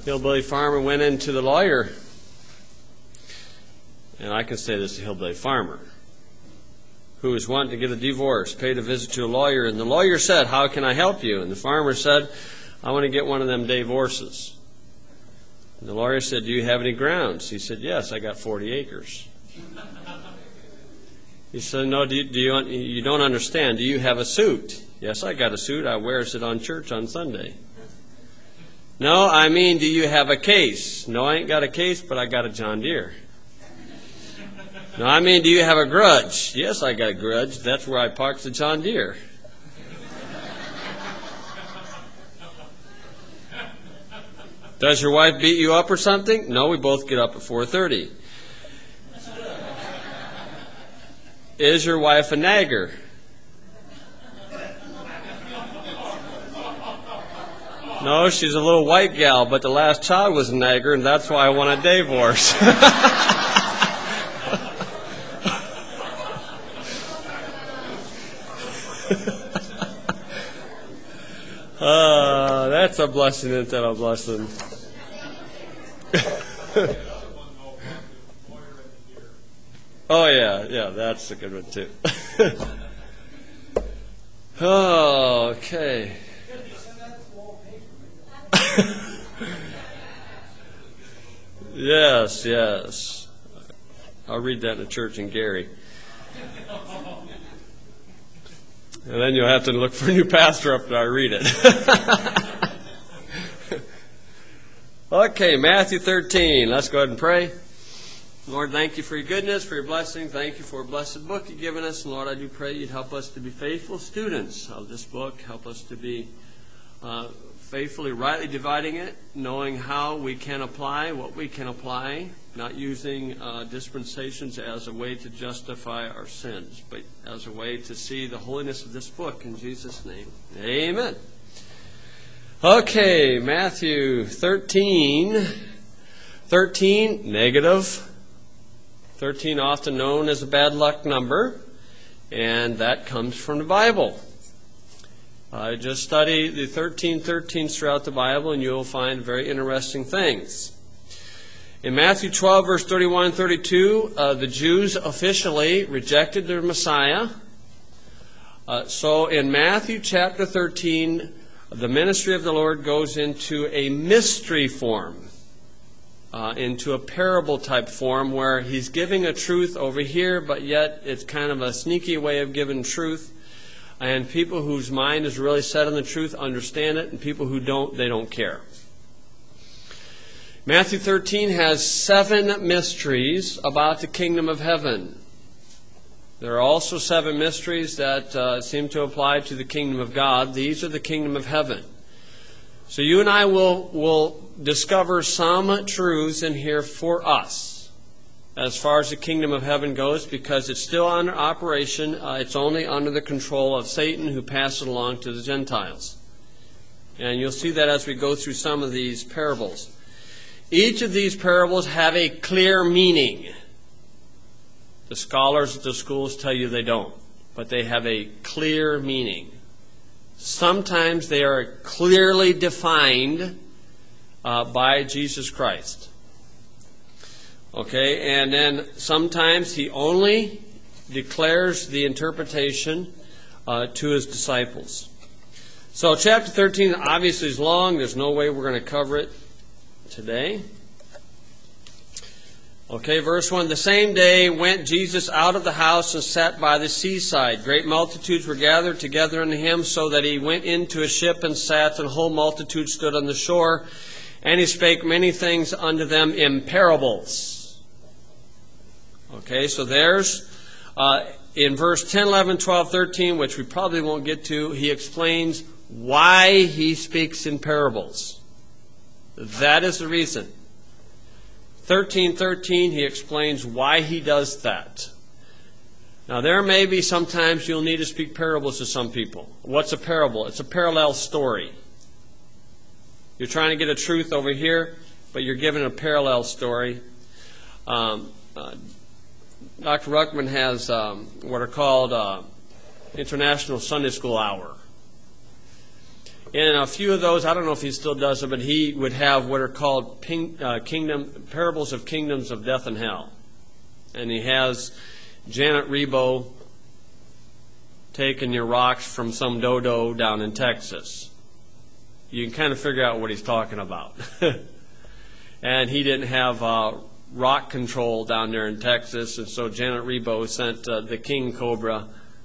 Hillbilly farmer went into the lawyer, and I can say this, a hillbilly farmer, who was wanting to get a divorce, paid a visit to a lawyer, and the lawyer said, "How can I help you?" And the farmer said, "I want to get one of them divorces." And the lawyer said, "Do you have any grounds?" He said, "Yes, I got 40 acres. He said, "No, you don't understand. Do you have a suit?" "Yes, I got a suit. I wears it on church on Sunday." "No, I mean, do you have a case?" "No, I ain't got a case, but I got a John Deere." "No, I mean, do you have a grudge?" "Yes, I got a grudge. That's where I parked the John Deere." "Does your wife beat you up or something?" "No, we both get up at 4:30. "Is your wife a nagger?" "No, she's a little white gal, but the last child was a nagger, and that's why I want a divorce." That's a blessing instead of a blessing. Oh, yeah, that's a good one, too. Okay. Yes. I'll read that in the church in Gary. And then you'll have to look for a new pastor after I read it. Okay, Matthew 13. Let's go ahead and pray. Lord, thank you for your goodness, for your blessing. Thank you for a blessed book you've given us. And Lord, I do pray you'd help us to be faithful students of this book. Help us to be faithfully, rightly dividing it, knowing how we can apply what we can apply, not using dispensations as a way to justify our sins, but as a way to see the holiness of this book. In Jesus' name, amen. Okay, Matthew 13. 13, negative. 13 often known as a bad luck number, and that comes from the Bible. Just study the 13:13s throughout the Bible, and you'll find very interesting things. In Matthew 12, verse 31 and 32, the Jews officially rejected their Messiah. So in Matthew chapter 13, the ministry of the Lord goes into a mystery form, into a parable type form where he's giving a truth over here, but yet it's kind of a sneaky way of giving truth. And people whose mind is really set on the truth understand it, and people who don't, they don't care. Matthew 13 has 7 mysteries about the kingdom of heaven. There are also 7 mysteries that seem to apply to the kingdom of God. These are the kingdom of heaven. So you and I will discover some truths in here for us as far as the kingdom of heaven goes, because it's still under operation. It's only under the control of Satan, who passes it along to the Gentiles. And you'll see that as we go through some of these parables. Each of these parables have a clear meaning. The scholars at the schools tell you they don't, but they have a clear meaning. Sometimes they are clearly defined by Jesus Christ. Okay, and then sometimes he only declares the interpretation to his disciples. So chapter 13 obviously is long. There's no way we're going to cover it today. Okay, verse 1. The same day went Jesus out of the house and sat by the seaside. Great multitudes were gathered together unto him, so that he went into a ship and sat, and the whole multitude stood on the shore. And he spake many things unto them in parables. Okay, so there's, in verse 10, 11, 12, 13, which we probably won't get to, he explains why he speaks in parables. That is the reason. 13:13, he explains why he does that. Now, there may be sometimes you'll need to speak parables to some people. What's a parable? It's a parallel story. You're trying to get a truth over here, but you're given a parallel story. Dr. Ruckman has what are called International Sunday School Hour. In a few of those, I don't know if he still does it, but he would have what are called parables of kingdoms of death and hell. And he has Janet Rebo taking your rocks from some dodo down in Texas. You can kind of figure out what he's talking about. And he didn't have rock control down there in Texas, and so Janet Rebo sent the king cobra,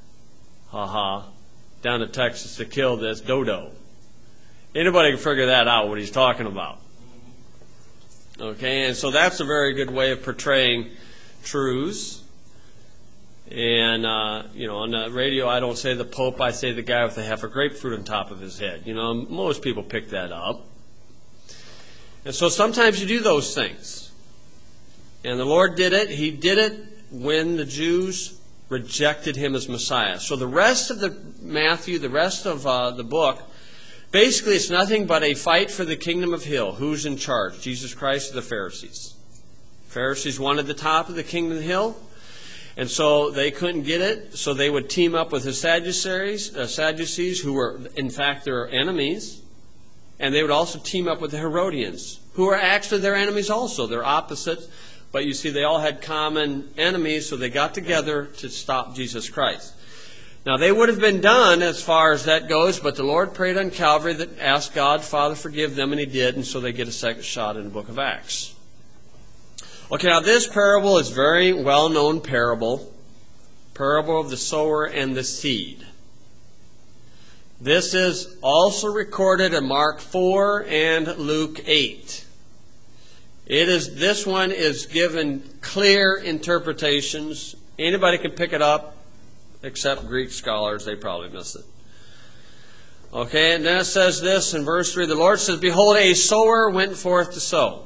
down to Texas to kill this dodo. Anybody can figure that out, what he's talking about. Okay, and so that's a very good way of portraying truths. And, on the radio, I don't say the Pope, I say the guy with half a grapefruit on top of his head. Most people pick that up. And so sometimes you do those things. And the Lord did it. He did it when the Jews rejected him as Messiah. So the rest of Matthew, the rest of the book, basically it's nothing but a fight for the kingdom of Hill. Who's in charge? Jesus Christ or the Pharisees? Pharisees wanted the top of the kingdom of Hill. And so they couldn't get it, so they would team up with the Sadducees, who were, in fact, their enemies. And they would also team up with the Herodians, who are actually their enemies also. They're opposites, but you see, they all had common enemies, so they got together to stop Jesus Christ. Now, they would have been done as far as that goes, but the Lord prayed on Calvary that asked God, Father, forgive them, and He did, and so they get a second shot in the book of Acts. Okay, now this parable is a very well-known parable of the sower and the seed. This is also recorded in Mark 4 and Luke 8. This one is given clear interpretations. Anybody can pick it up, except Greek scholars. They probably miss it. Okay, and then it says this in verse 3. The Lord says, Behold, a sower went forth to sow.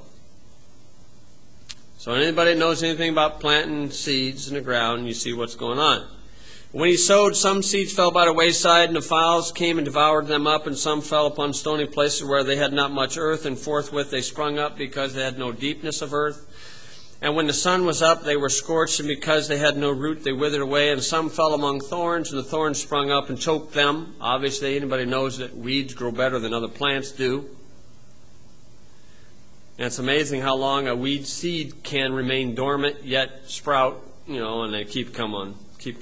So anybody knows anything about planting seeds in the ground, you see what's going on. When he sowed, some seeds fell by the wayside, and the fowls came and devoured them up, and some fell upon stony places where they had not much earth, and forthwith they sprung up because they had no deepness of earth. And when the sun was up, they were scorched, and because they had no root, they withered away. And some fell among thorns, and the thorns sprung up and choked them. Obviously, anybody knows that weeds grow better than other plants do. And it's amazing how long a weed seed can remain dormant, yet sprout, and they keep coming.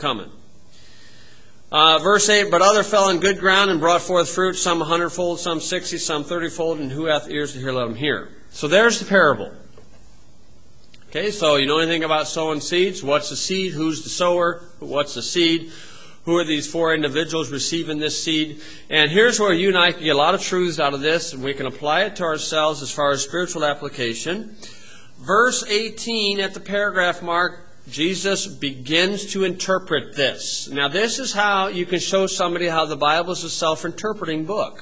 Verse 8, But other fell on good ground and brought forth fruit, some 100-fold, some 60, some 30-fold, and who hath ears to hear, let him hear. So there's the parable. Okay, so you know anything about sowing seeds? What's the seed? Who's the sower? What's the seed? Who are these four individuals receiving this seed? And here's where you and I can get a lot of truths out of this, and we can apply it to ourselves as far as spiritual application. Verse 18 at the paragraph mark, Jesus begins to interpret this. Now this is how you can show somebody how the Bible is a self-interpreting book.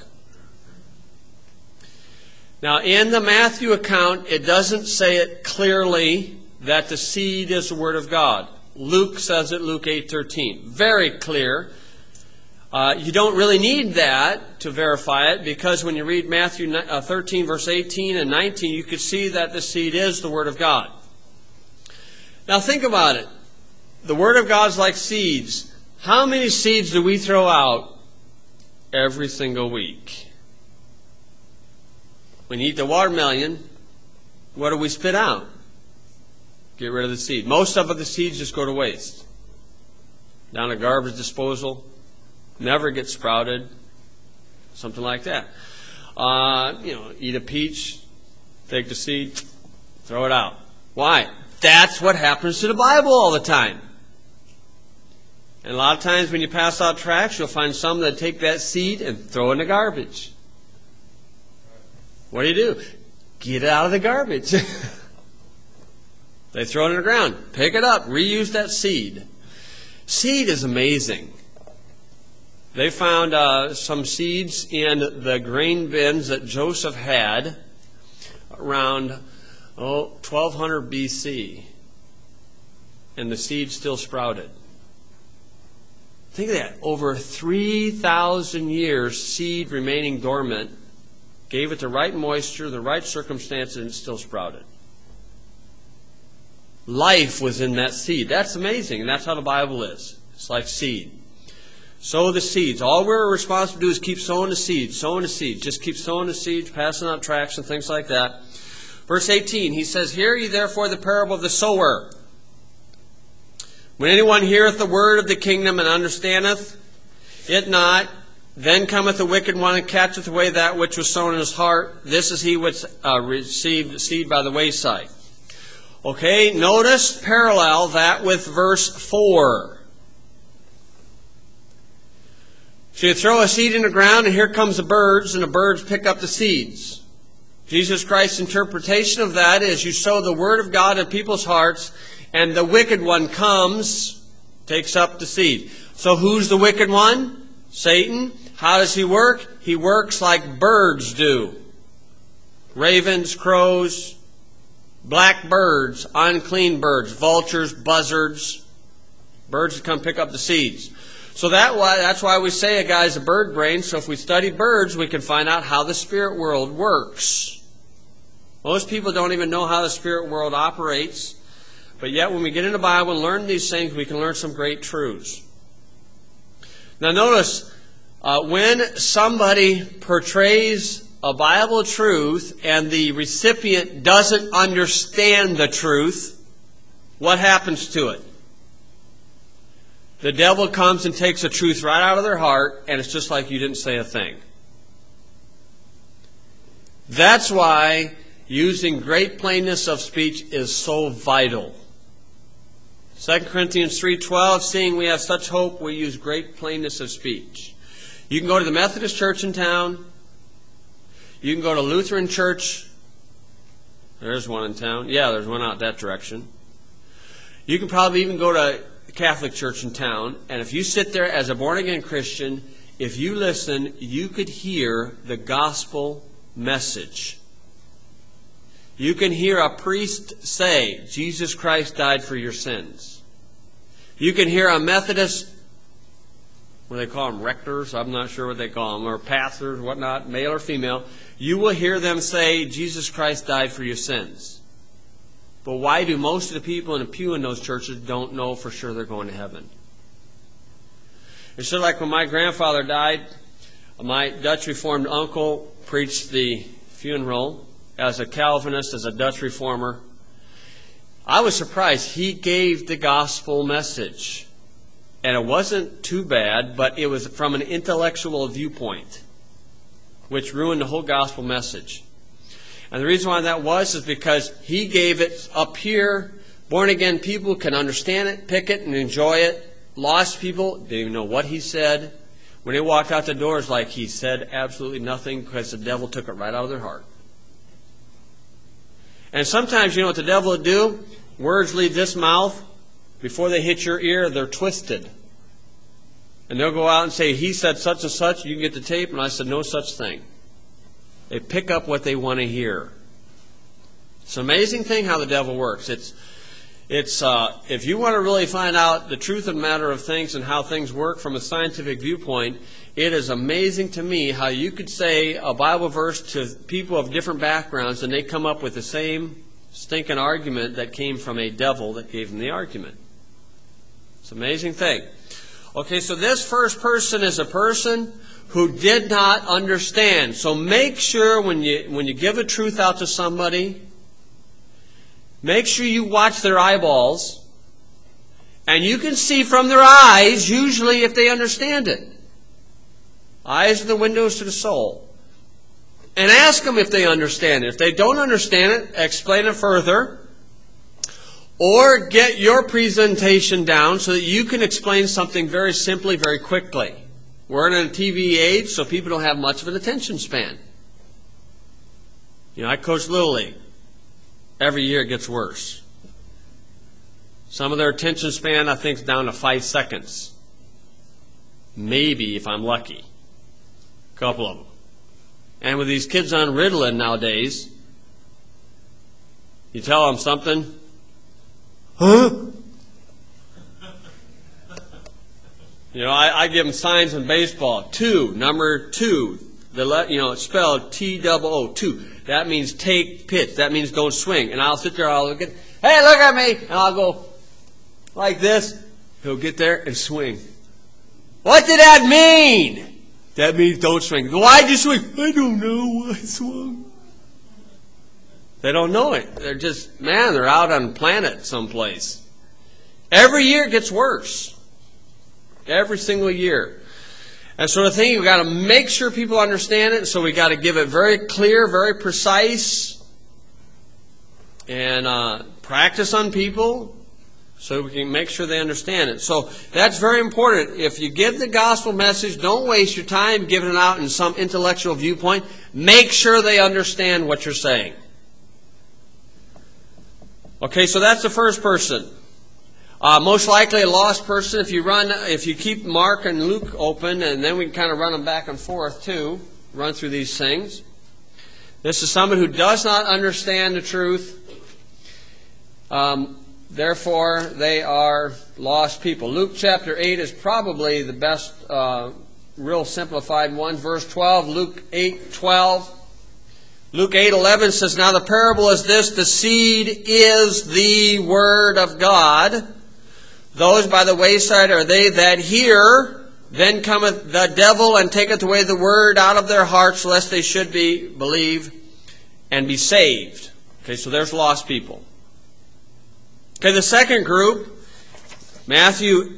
Now in the Matthew account, it doesn't say it clearly that the seed is the Word of God. Luke says it, Luke 8:13. Very clear. You don't really need that to verify it, because when you read Matthew 13, verse 18 and 19, you can see that the seed is the Word of God. Now think about it. The Word of God is like seeds. How many seeds do we throw out every single week? When you eat the watermelon, what do we spit out? Get rid of the seed. Most of the seeds just go to waste. Down a garbage disposal. Never get sprouted. Something like that. Eat a peach, take the seed, throw it out. Why? That's what happens to the Bible all the time. And a lot of times when you pass out tracts, you'll find some that take that seed and throw it in the garbage. What do? Get it out of the garbage. They throw it in the ground. Pick it up. Reuse that seed. Seed is amazing. They found some seeds in the grain bins that Joseph had around 1200 BC. And the seed still sprouted. Think of that. Over 3,000 years, seed remaining dormant, gave it the right moisture, the right circumstances, and it still sprouted. Life was in that seed. That's amazing, and that's how the Bible is. It's like seed. Sow the seeds. All we're responsible to do is keep sowing the seeds, sowing the seeds. Just keep sowing the seeds, passing out tracts and things like that. Verse 18, he says, Hear ye therefore the parable of the sower. When anyone heareth the word of the kingdom and understandeth it not, then cometh the wicked one and catcheth away that which was sown in his heart. This is he which received seed by the wayside. Okay, notice, parallel that with verse 4. So you throw a seed in the ground and here comes the birds, and the birds pick up the seeds. Jesus Christ's interpretation of that is you sow the word of God in people's hearts, and the wicked one comes, takes up the seed. So who's the wicked one? Satan. How does he work? He works like birds do. Ravens, crows, black birds, unclean birds, vultures, buzzards. Birds that come pick up the seeds. So that's why we say a guy's a bird brain. So if we study birds, we can find out how the spirit world works. Most people don't even know how the spirit world operates. But yet when we get in the Bible and learn these things, we can learn some great truths. Now notice, when somebody portrays a Bible truth and the recipient doesn't understand the truth, what happens to it? The devil comes and takes the truth right out of their heart, and it's just like you didn't say a thing. That's why using great plainness of speech is so vital. 2 Corinthians 3:12, seeing we have such hope, we use great plainness of speech. You can go to the Methodist church in town. You can go to Lutheran church. There's one in town. Yeah, there's one out that direction. You can probably even go to Catholic church in town, and if you sit there as a born-again Christian, if you listen, you could hear the gospel message. You can hear a priest say, Jesus Christ died for your sins. You can hear a Methodist, what do they call them, rectors? I'm not sure what they call them, or pastors, whatnot, male or female. You will hear them say, Jesus Christ died for your sins. But why do most of the people in the pew in those churches don't know for sure they're going to heaven? It's sort of like when my grandfather died, my Dutch Reformed uncle preached the funeral as a Calvinist, as a Dutch Reformer. I was surprised. He gave the gospel message. And it wasn't too bad, but it was from an intellectual viewpoint, which ruined the whole gospel message. And the reason why that was is because he gave it up here. Born-again people can understand it, pick it, and enjoy it. Lost people didn't even know what he said. When they walked out the door, it's like he said absolutely nothing because the devil took it right out of their heart. And sometimes, you know what the devil will do? Words leave this mouth. Before they hit your ear, they're twisted. And they'll go out and say, he said such and such, you can get the tape. And I said, no such thing. They pick up what they want to hear. It's an amazing thing how the devil works. It's if you want to really find out the truth of the matter of things and how things work from a scientific viewpoint, it is amazing to me how you could say a Bible verse to people of different backgrounds and they come up with the same stinking argument that came from a devil that gave them the argument. It's an amazing thing. Okay, so this first person is a person who did not understand. So make sure when you give a truth out to somebody, make sure you watch their eyeballs, and you can see from their eyes, usually, if they understand it. Eyes are the windows to the soul. And ask them if they understand it. If they don't understand it, explain it further. Or get your presentation down so that you can explain something very simply, very quickly. We're in a TV age, so people don't have much of an attention span. You know, I coach Little League. Every year it gets worse. Some of their attention span, I think, is down to 5 seconds. Maybe, if I'm lucky. A couple of them. And with these kids on Ritalin nowadays, you tell them something, huh? You know, I give them signs in baseball. 2, number 2. It's spelled T-double-O, 2. That means take pitch. That means don't swing. And I'll sit there, I'll look at, hey, look at me! And I'll go like this. He'll get there and swing. What did that mean? That means don't swing. Why'd you swing? I don't know why I swung. They don't know it. They're just, they're out on a planet someplace. Every year it gets worse. Every single year. And so the thing, we've got to make sure people understand it, so we've got to give it very clear, very precise, and practice on people so we can make sure they understand it. So that's very important. If you give the gospel message, don't waste your time giving it out in some intellectual viewpoint. Make sure they understand what you're saying. Okay, so that's the first person. Most likely a lost person. If you keep Mark and Luke open, and then we can kind of run them back and forth too, run through these things. This is someone who does not understand the truth. Therefore, they are lost people. Luke chapter 8 is probably the best, real simplified one. Verse 12, Luke 8:12. Luke 8:11 says, "Now the parable is this, the seed is the word of God. Those by the wayside are they that hear, then cometh the devil and taketh away the word out of their hearts, lest they should believe and be saved." Okay, so there's lost people. Okay, the second group, Matthew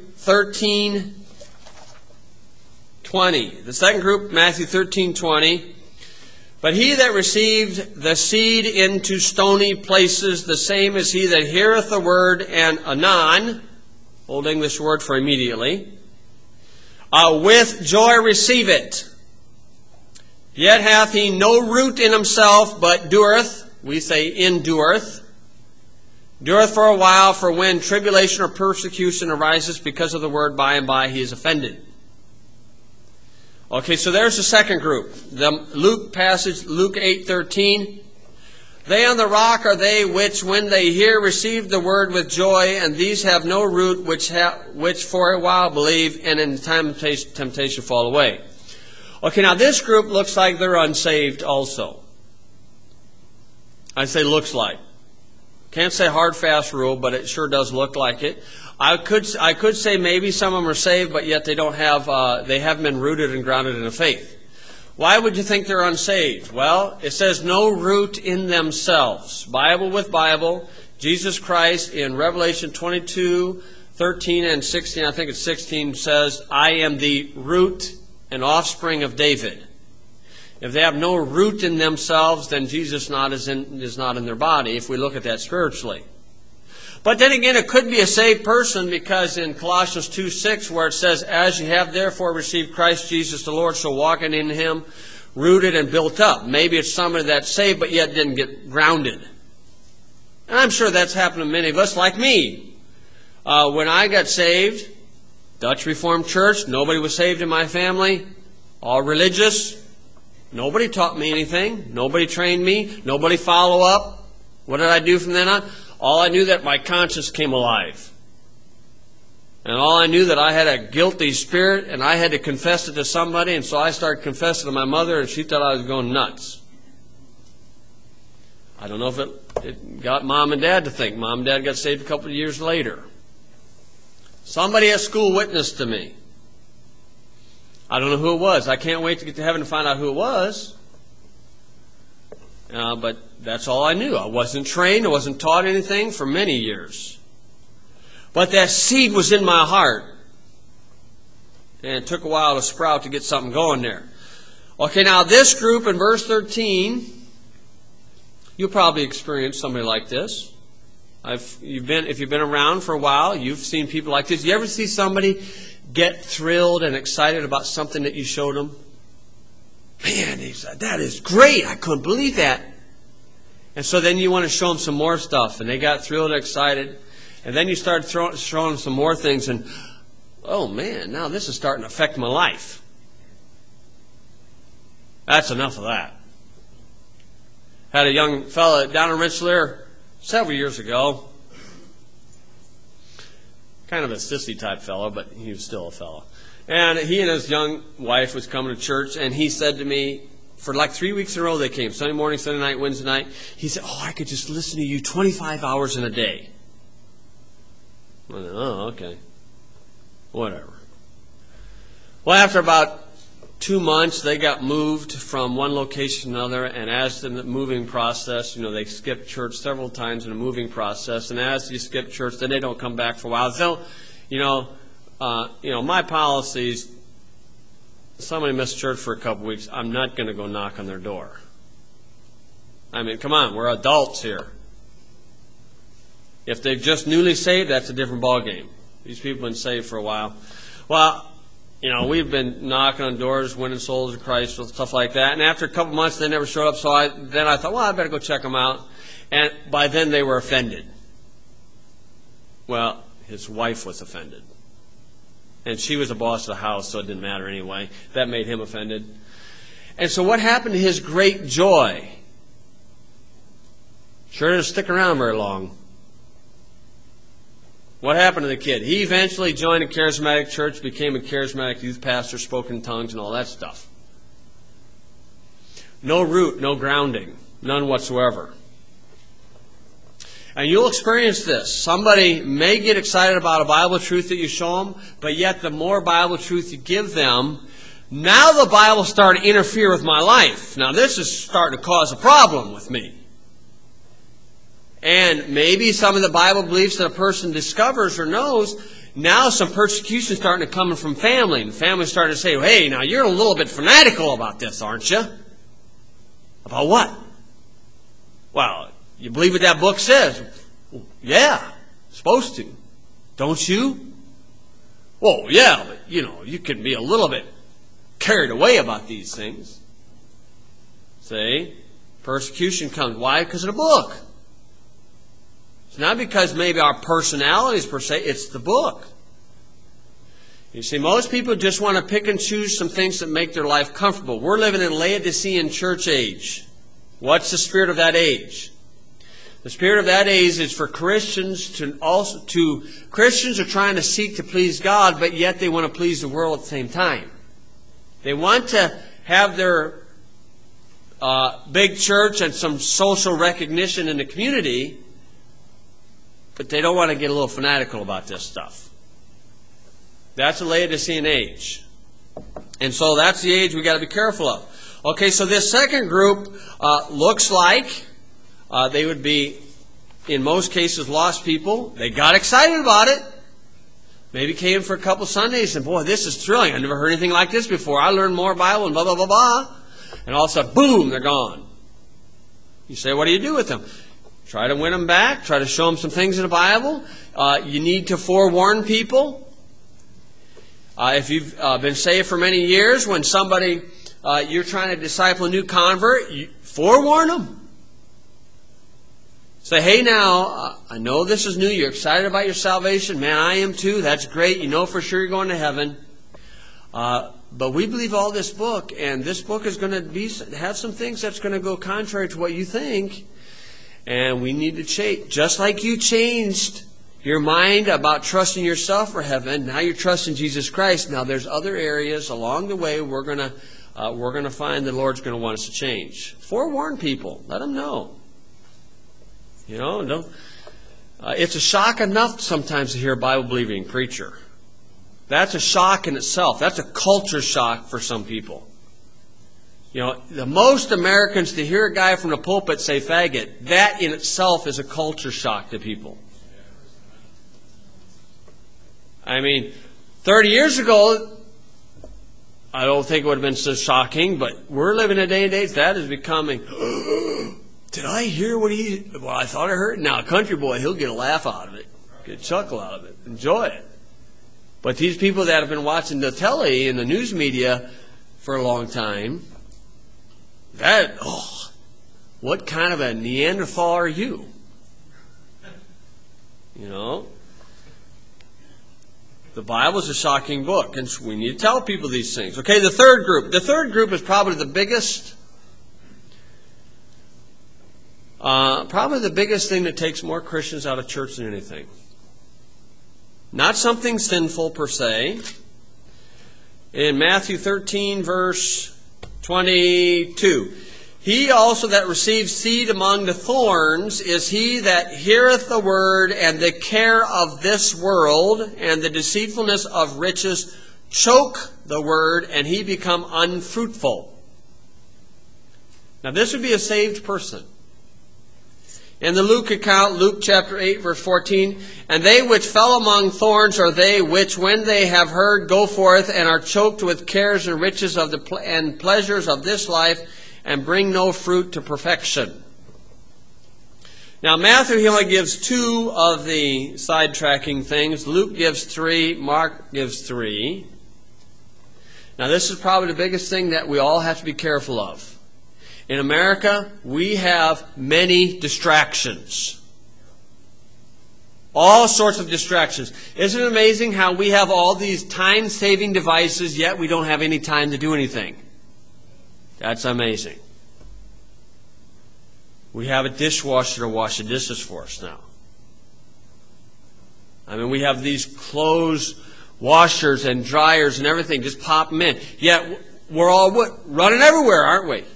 13:20. The second group, Matthew 13:20. "But he that received the seed into stony places, the same is he that heareth the word, and anon," Old English word for immediately, "with joy receive it. Yet hath he no root in himself, but dureth," we say endureth, "dureth for a while, for when tribulation or persecution arises because of the word, by and by he is offended." Okay, so there's the second group. The Luke passage, Luke 8:13. "They on the rock are they which, when they hear, receive the word with joy, and these have no root, which for a while believe, and in time of temptation fall away." Okay, now this group looks like they're unsaved also. I say looks like. Can't say hard, fast rule, but it sure does look like it. I could say maybe some of them are saved, but yet they haven't been rooted and grounded in the faith. Why would you think they're unsaved? Well, it says no root in themselves. Bible with Bible, Jesus Christ in Revelation 22:13 and 16, I think it's 16, says, "I am the root and offspring of David." If they have no root in themselves, then Jesus is not in their body, if we look at that spiritually. But then again, it could be a saved person, because in Colossians 2:6, where it says, "As you have therefore received Christ Jesus the Lord, so walking in him, rooted and built up." Maybe it's somebody that's saved, but yet didn't get grounded. And I'm sure that's happened to many of us, like me. When I got saved, Dutch Reformed Church, nobody was saved in my family, all religious. Nobody taught me anything. Nobody trained me. Nobody follow up. What did I do from then on? All I knew that my conscience came alive. And all I knew that I had a guilty spirit, and I had to confess it to somebody, and so I started confessing to my mother, and she thought I was going nuts. I don't know if it got Mom and Dad to think. Mom and Dad got saved a couple of years later. Somebody at school witnessed to me. I don't know who it was. I can't wait to get to heaven to find out who it was. But that's all I knew. I wasn't trained. I wasn't taught anything for many years. But that seed was in my heart. And it took a while to sprout to get something going there. Okay, now this group in verse 13, you'll probably experience somebody like this. If you've been around for a while, you've seen people like this. You ever see somebody get thrilled and excited about something that you showed them? Man, he said, "That is great. I couldn't believe that." And so then you want to show them some more stuff, and they got thrilled and excited. And then you start showing them some more things, and, oh man, now this is starting to affect my life. That's enough of that. Had a young fella down in Rensselaer several years ago. Kind of a sissy type fellow, but he was still a fellow. And he and his young wife was coming to church, and he said to me, for like 3 weeks in a row they came, Sunday morning, Sunday night, Wednesday night. He said, "Oh, I could just listen to you 25 hours in a day." I said, "Oh, okay. Whatever." Well, after about 2 months, they got moved from one location to another, and as in the moving process, they skip church several times in the moving process, and as you skip church, then they don't come back for a while. So, my policy is, somebody missed church for a couple weeks, I'm not going to go knock on their door. I mean, come on, we're adults here. If they've just newly saved, that's a different ballgame. These people have been saved for a while. Well, we've been knocking on doors, winning souls to Christ, stuff like that. And after a couple months, they never showed up. So I thought, well, I better go check them out. And by then, they were offended. Well, his wife was offended. And she was the boss of the house, so it didn't matter anyway. That made him offended. And so what happened to his great joy? Sure didn't stick around very long. What happened to the kid? He eventually joined a charismatic church, became a charismatic youth pastor, spoke in tongues and all that stuff. No root, no grounding, none whatsoever. And you'll experience this. Somebody may get excited about a Bible truth that you show them, but yet the more Bible truth you give them, now the Bible started to interfere with my life. Now this is starting to cause a problem with me. And maybe some of the Bible beliefs that a person discovers or knows, now some persecution is starting to come from family. And family's starting to say, hey, now you're a little bit fanatical about this, aren't you? About what? Well, you believe what that book says? Yeah, supposed to. Don't you? Well, yeah, but you can be a little bit carried away about these things. See? Persecution comes. Why? Because of the book. It's not because maybe our personalities per se, it's the book. You see, most people just want to pick and choose some things that make their life comfortable. We're living in Laodicean church age. What's the spirit of that age? The spirit of that age is for Christians Christians are trying to seek to please God, but yet they want to please the world at the same time. They want to have their big church and some social recognition in the community, but they don't want to get a little fanatical about this stuff. That's the Laodicean age. And so that's the age we got to be careful of. Okay, so this second group looks like they would be, in most cases, lost people. They got excited about it. Maybe came for a couple Sundays and, boy, this is thrilling. I never heard anything like this before. I learned more Bible and blah, blah, blah, blah. And all of a sudden, boom, they're gone. You say, what do you do with them? Try to win them back. Try to show them some things in the Bible. You need to forewarn people. If you've been saved for many years, when somebody, you're trying to disciple a new convert, you forewarn them. Say, hey now, I know this is new. You're excited about your salvation. Man, I am too. That's great. You know for sure you're going to heaven. But we believe all this book, and this book is going to have some things that's going to go contrary to what you think. And we need to change. Just like you changed your mind about trusting yourself for heaven, now you're trusting Jesus Christ. Now there's other areas along the way we're going to find the Lord's going to want us to change. Forewarn people. Let them know. It's a shock enough sometimes to hear a Bible-believing preacher. That's a shock in itself. That's a culture shock for some people. The most Americans, to hear a guy from the pulpit say faggot, that in itself is a culture shock to people. I mean, 30 years ago, I don't think it would have been so shocking, but we're living in a day and age that is becoming, did I hear what well, I thought I heard. Now, a country boy, he'll get a laugh out of it, get a chuckle out of it, enjoy it. But these people that have been watching the telly and the news media for a long time, what kind of a Neanderthal are you? The Bible is a shocking book, and we need to tell people these things. Okay, the third group. The third group is probably the biggest thing that takes more Christians out of church than anything. Not something sinful per se. In Matthew 13, verse 22, he also that receives seed among the thorns is he that heareth the word, and the care of this world and the deceitfulness of riches choke the word and he become unfruitful. Now this would be a saved person. In the Luke account, Luke chapter 8, verse 14, and they which fell among thorns are they which, when they have heard, go forth and are choked with cares and riches and pleasures of this life, and bring no fruit to perfection. Now Matthew, he only gives 2 of the sidetracking things. Luke gives 3, Mark gives 3. Now this is probably the biggest thing that we all have to be careful of. In America, we have many distractions. All sorts of distractions. Isn't it amazing how we have all these time-saving devices, yet we don't have any time to do anything? That's amazing. We have a dishwasher to wash the dishes for us now. I mean, we have these clothes washers and dryers and everything. Just pop them in. Yet we're all running everywhere, aren't we?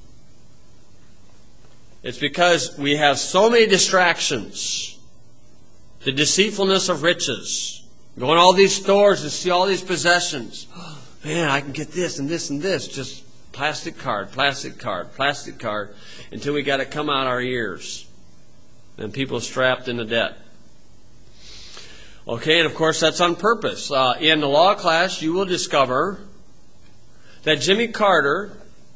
It's because we have so many distractions. The deceitfulness of riches. Go in all these stores and see all these possessions. Oh, man, I can get this and this and this. Just plastic card, plastic card, plastic card. Until we got to come out our ears. And people strapped into debt. Okay, and of course that's on purpose. In the law class, you will discover that Jimmy Carter,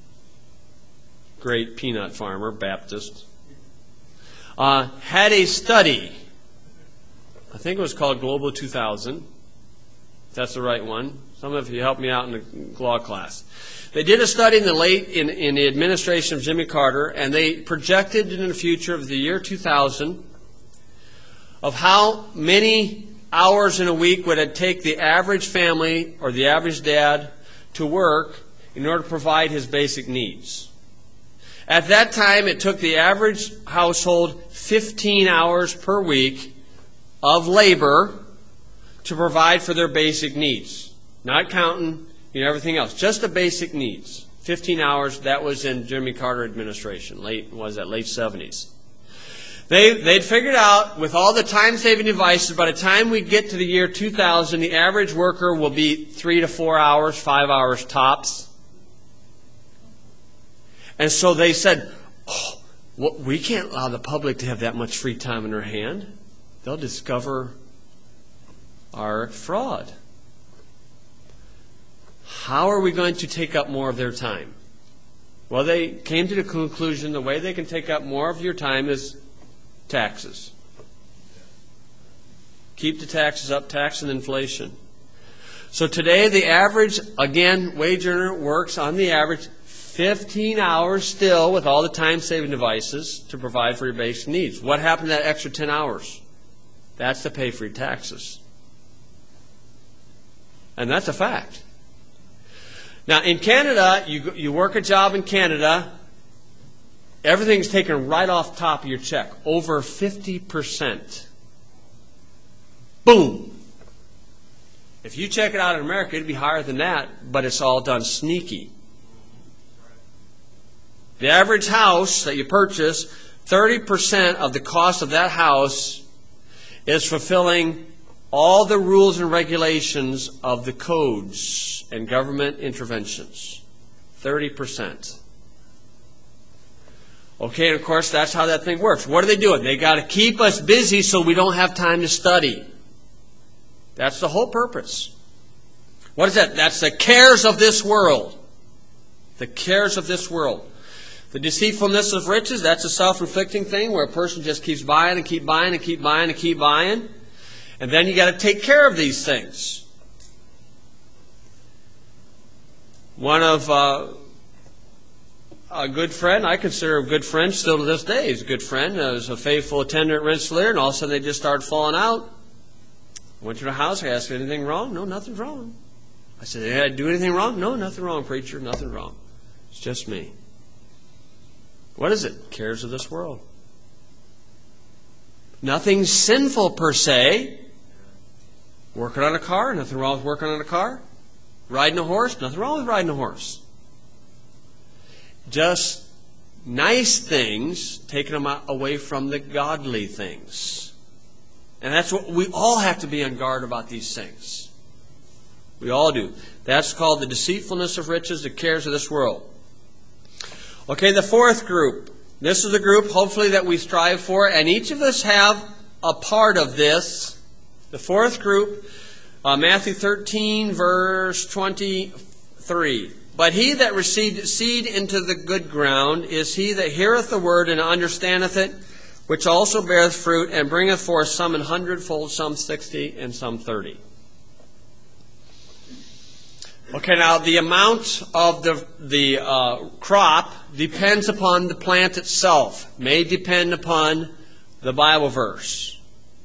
great peanut farmer, Baptist, had a study. I think it was called Global 2000. If that's the right one. Some of you helped me out in the law class. They did a study in the administration of Jimmy Carter, and they projected in the future of the year 2000 of how many hours in a week would it take the average family or the average dad to work in order to provide his basic needs. At that time, it took the average household 15 hours per week of labor to provide for their basic needs. Not counting everything else, just the basic needs. 15 hours, that was in Jimmy Carter administration, late 70s. They'd figured out, with all the time-saving devices, by the time we get to the year 2000, the average worker will be 3 to 4 hours, 5 hours tops. And so they said, we can't allow the public to have that much free time in their hand. They'll discover our fraud. How are we going to take up more of their time? Well, they came to the conclusion the way they can take up more of your time is taxes. Keep the taxes up, tax and inflation. So today the average, again, wage earner works on the average 15 hours still with all the time-saving devices to provide for your basic needs. What happened to that extra 10 hours? That's to pay for your taxes. And that's a fact. Now, in Canada, you work a job in Canada, everything's taken right off top of your check. Over 50%. Boom! If you check it out in America, it'd be higher than that, but it's all done sneaky. The average house that you purchase, 30% of the cost of that house is fulfilling all the rules and regulations of the codes and government interventions. 30%. Okay, and of course, that's how that thing works. What are they doing? They got to keep us busy so we don't have time to study. That's the whole purpose. What is that? That's the cares of this world. The cares of this world. The deceitfulness of riches, that's a self-inflicting thing where a person just keeps buying and keep buying and keep buying and keep buying. And then you got to take care of these things. One of a good friend, I consider a good friend still to this day. He's a good friend. He was a faithful attendant at Rensselaer, and all of a sudden they just started falling out. I went to the house. I asked, anything wrong? No, nothing's wrong. I said, did I do anything wrong? No, nothing wrong, preacher. Nothing wrong. It's just me. What is it? Cares of this world. Nothing sinful per se. Working on a car, nothing wrong with working on a car. Riding a horse, nothing wrong with riding a horse. Just nice things, taking them away from the godly things. And that's what we all have to be on guard about these things. We all do. That's called the deceitfulness of riches, the cares of this world. Okay, the fourth group. This is the group, hopefully, that we strive for, and each of us have a part of this. The fourth group, Matthew 13, verse 23. But he that received seed into the good ground is he that heareth the word and understandeth it, which also beareth fruit, and bringeth forth some 100-fold, some 60, and some 30. Okay, now the amount of the crop depends upon the plant itself. May depend upon the Bible verse.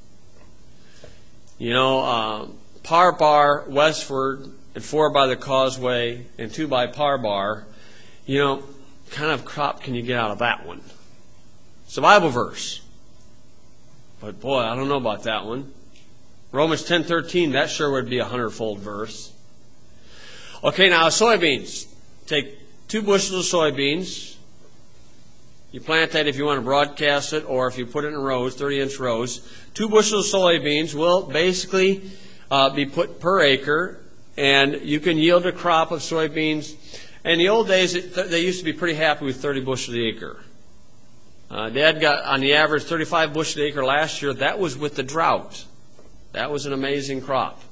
You know, Parbar westward, and 4 by the causeway, and 2 by Parbar. You know, what kind of crop can you get out of that one? It's a Bible verse. But boy, I don't know about that one. Romans 10:13, that sure would be a 100-fold verse. Okay, now soybeans. Take 2 bushels of soybeans. You plant that if you want to broadcast it, or if you put it in rows, 30-inch rows. 2 bushels of soybeans will basically be put per acre, and you can yield a crop of soybeans. In the old days, they used to be pretty happy with 30 bushels an acre. Dad got, on the average, 35 bushels an acre last year. That was with the drought. That was an amazing crop.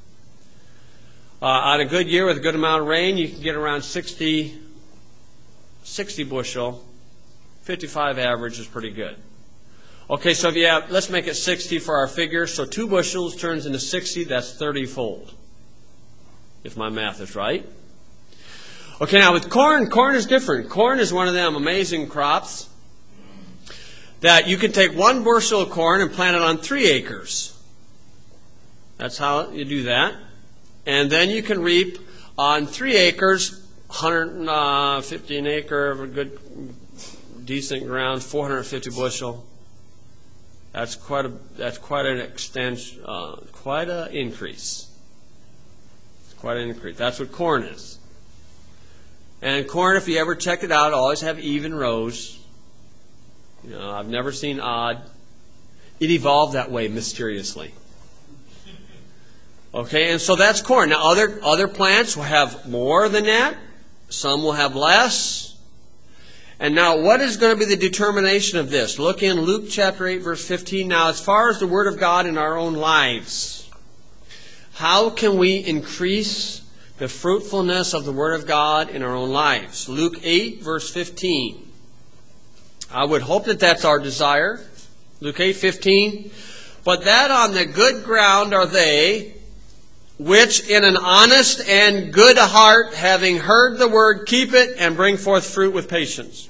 On a good year with a good amount of rain, you can get around 60 bushel. 55 average is pretty good. Okay, so if you have, let's make it 60 for our figure. So 2 bushels turns into 60. That's 30-fold, if my math is right. Okay, now with corn, corn is different. Corn is one of them amazing crops that you can take 1 bushel of corn and plant it on 3 acres. That's how you do that. And then you can reap on 3 acres, 150 an acre of good, decent ground, 450 bushel. That's quite an extension, quite an increase. Quite an increase. That's what corn is. And corn, if you ever checked it out, always have even rows. You know, I've never seen odd. It evolved that way mysteriously. Okay, and so that's corn. Now, other plants will have more than that. Some will have less. And now, what is going to be the determination of this? Look in Luke chapter 8, verse 15. Now, as far as the Word of God in our own lives, how can we increase the fruitfulness of the Word of God in our own lives? Luke 8, verse 15. I would hope that that's our desire. Luke 8:15. But that on the good ground are they, which in an honest and good heart, having heard the word, keep it and bring forth fruit with patience.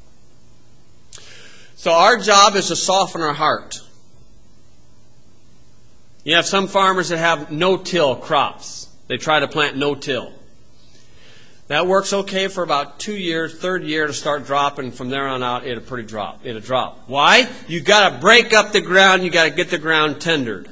So our job is to soften our heart. You have some farmers that have no-till crops. They try to plant no-till. That works okay for about 2 years. Third year to start dropping. From there on out, it'll drop. Why? You got to break up the ground. You got to get the ground tendered.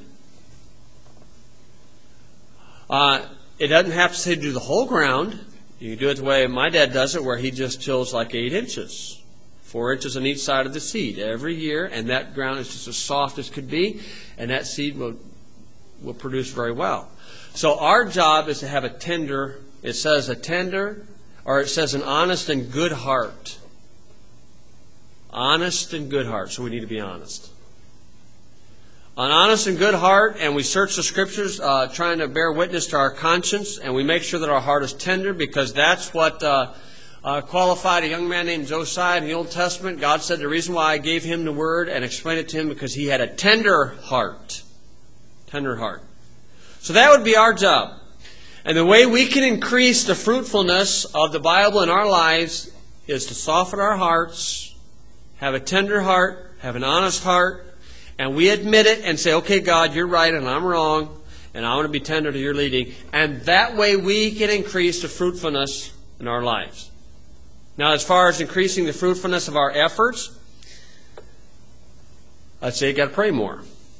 It doesn't have to say do the whole ground. You can do it the way my dad does it, where he just tills like 8 inches. 4 inches on each side of the seed every year, and that ground is just as soft as could be, and that seed will produce very well. So our job is to have a tender, it says a tender, or it says an honest and good heart. Honest and good heart, so we need to be honest. An honest and good heart, and we search the Scriptures, trying to bear witness to our conscience, and we make sure that our heart is tender, because that's what qualified a young man named Josiah in the Old Testament. God said the reason why I gave him the Word and explained it to him, because he had a tender heart. Tender heart. So that would be our job. And the way we can increase the fruitfulness of the Bible in our lives is to soften our hearts, have a tender heart, have an honest heart, and we admit it and say, okay, God, you're right and I'm wrong, and I want to be tender to your leading. And that way we can increase the fruitfulness in our lives. Now, as far as increasing the fruitfulness of our efforts, I'd say you got to pray more.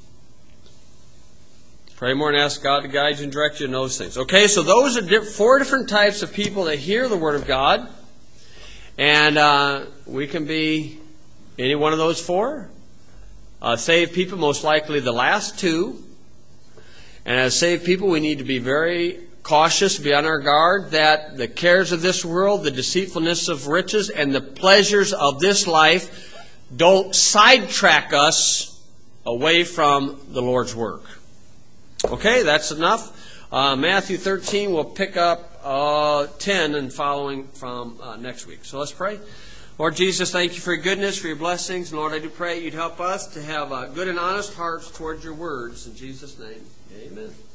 Pray more and ask God to guide you and direct you in those things. Okay, so those are 4 different types of people that hear the Word of God. And we can be any one of those 4. Saved people, most likely the last 2. And as saved people, we need to be very cautious, be on our guard, that the cares of this world, the deceitfulness of riches, and the pleasures of this life don't sidetrack us away from the Lord's work. Okay, that's enough. Matthew 13, we'll pick up 10 and following from next week. So let's pray. Lord Jesus, thank you for your goodness, for your blessings. And Lord, I do pray you'd help us to have good and honest hearts towards your words. In Jesus' name, amen.